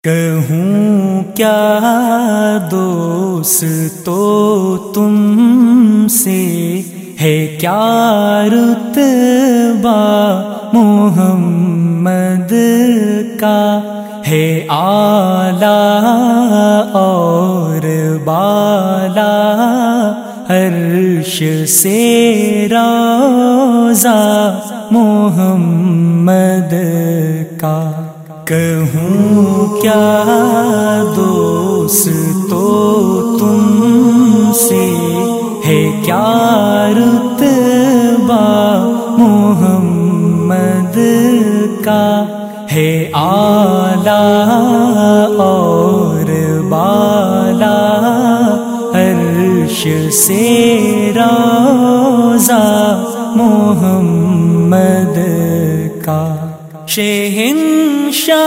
کہوں کیا دوستو تم سے، ہے کیا رتبہ محمد کا، ہے اعلیٰ اور بالا عرش سے روضہ محمد کا۔ کہوں کیا دوستو تم سے، ہے کیا رتبہ محمد کا، ہے اعلیٰ اور بالا عرش سے روضہ محمد کا۔ شہنشاہوں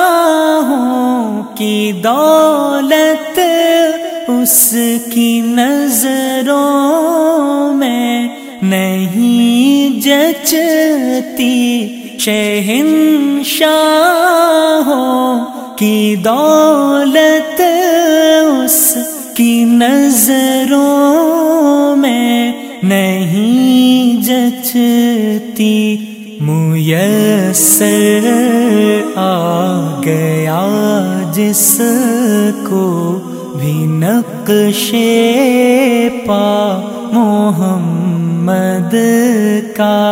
کی دولت اس کی نظروں میں نہیں جچتی، شہنشاہوں کی دولت اس کی نظروں میں نہیں جچتی، میسر آ گیا جس کو بھی نقش پا محمد کا،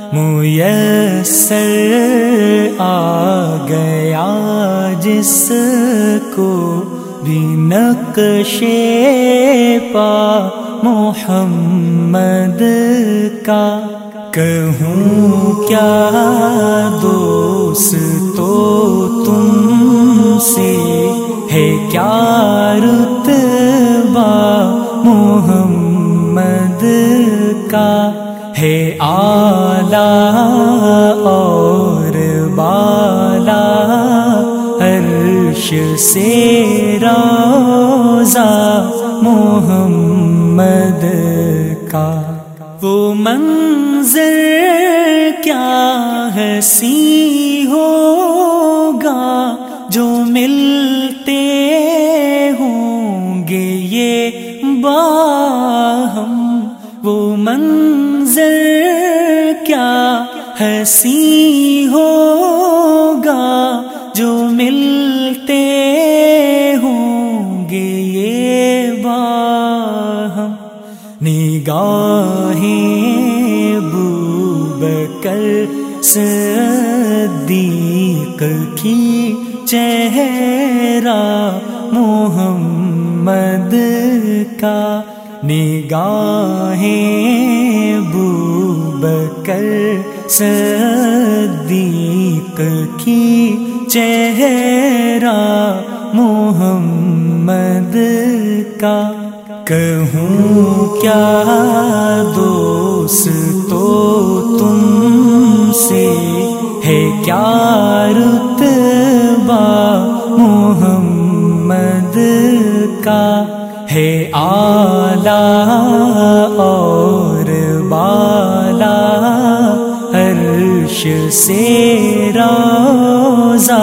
میسر آ گیا جس کو بھی نقش پا محمد کا۔ کہوں کیا دوستو تم سے، ہے کیا رتبہ محمد کا، ہے اعلیٰ اور بالا عرش سے روضہ محمد کا۔ وہ منظر کیا حسین ہوگا جو ملتے ہوں گے یہ باہم، وہ منظر کیا حسین ہوگا جو ملتے ہوں گے یہ باہم، نگاہیں ابوبکر صدیق کی چہرہ محمد کا، نگاہیں ابوبکر صدیق کی چہرہ محمد کا۔ کہوں کیا دوستو تم سے، ہے کیا رتبہ محمد کا، ہے اعلیٰ اور بالا عرش سے روضہ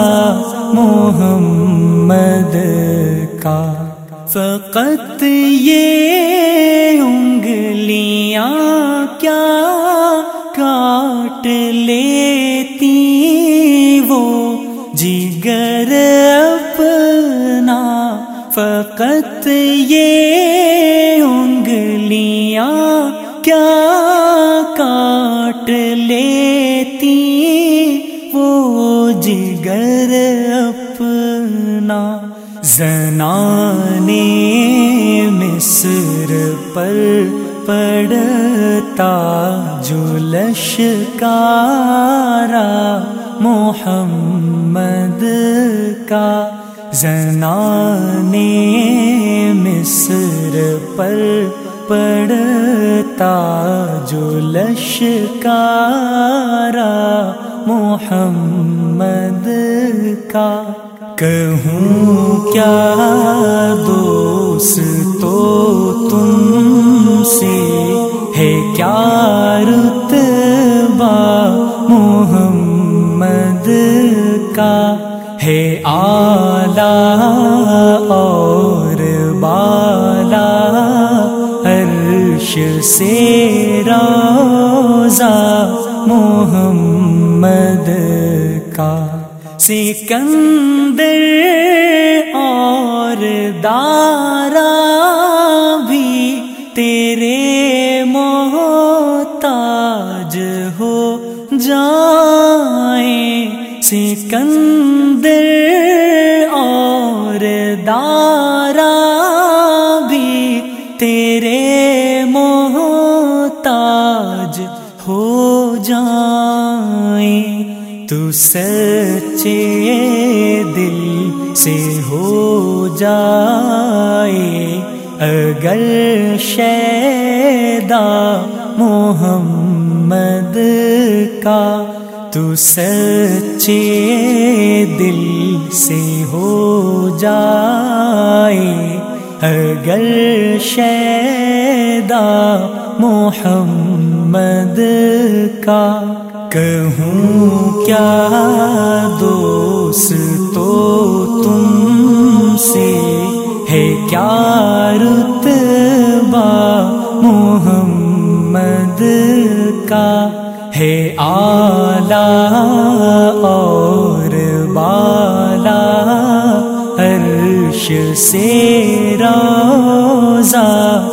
محمد کا۔ فقط یہ انگلیاں کیا کاٹ لیتی وہ جگر اپنا، فقط یہ انگلیاں کیا کاٹ لیتی وہ جگر اپنا، زنانِ مصر پر پڑتا جو لشکارا محمد کا، زنانِ مصر پر پڑتا جو لشکارا محمد کا۔ کہوں کیا دوستو تم سے، ہے کیا رتبہ محمد کا، ہے اور بالا عرش سے روضہ محمد کا، سکندر اور دارا بھی تیرے محتاج ہو جائیں، سکندر اور دارا بھی تیرے محتاج ہو جائیں، تو سچے دل سے ہو جائے اگر شیدا محمد کا، تو سچے دل سے ہو جائے اگر شیدا محمد کا، کہوں کیا دوستو تم سے، ہے کیا رتبہ محمد کا، ہے اعلیٰ اور بالا عرش سے روضہ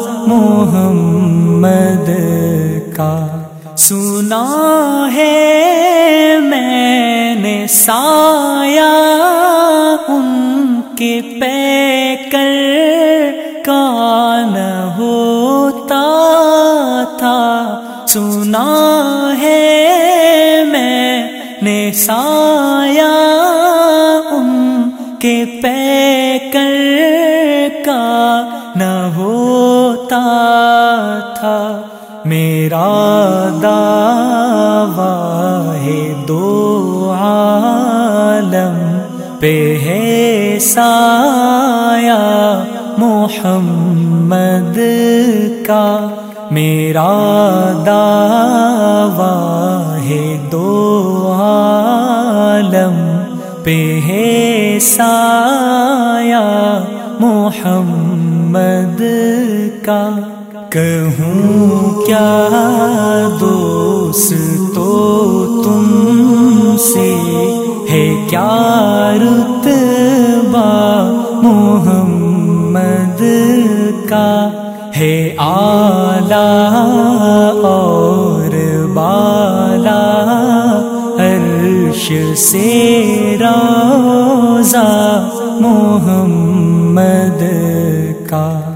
محمد کا، سنا ہے میں نے سایہ ان کے پیکر کا نہ ہوتا تھا، سنا ہے میں نے سایہ ان کے پیکر کا نہ ہوتا تھا، میرا دعویٰ ہے دو عالم پہ ہے سایہ محمد کا، میرا دعویٰ ہے دو عالم پہ ہے سایہ محمد کا، کہوں کیا دوستو تم سے، ہے کیا رتبہ محمد کا، ہے اعلیٰ اور بالا عرش سے روضہ محمد کا۔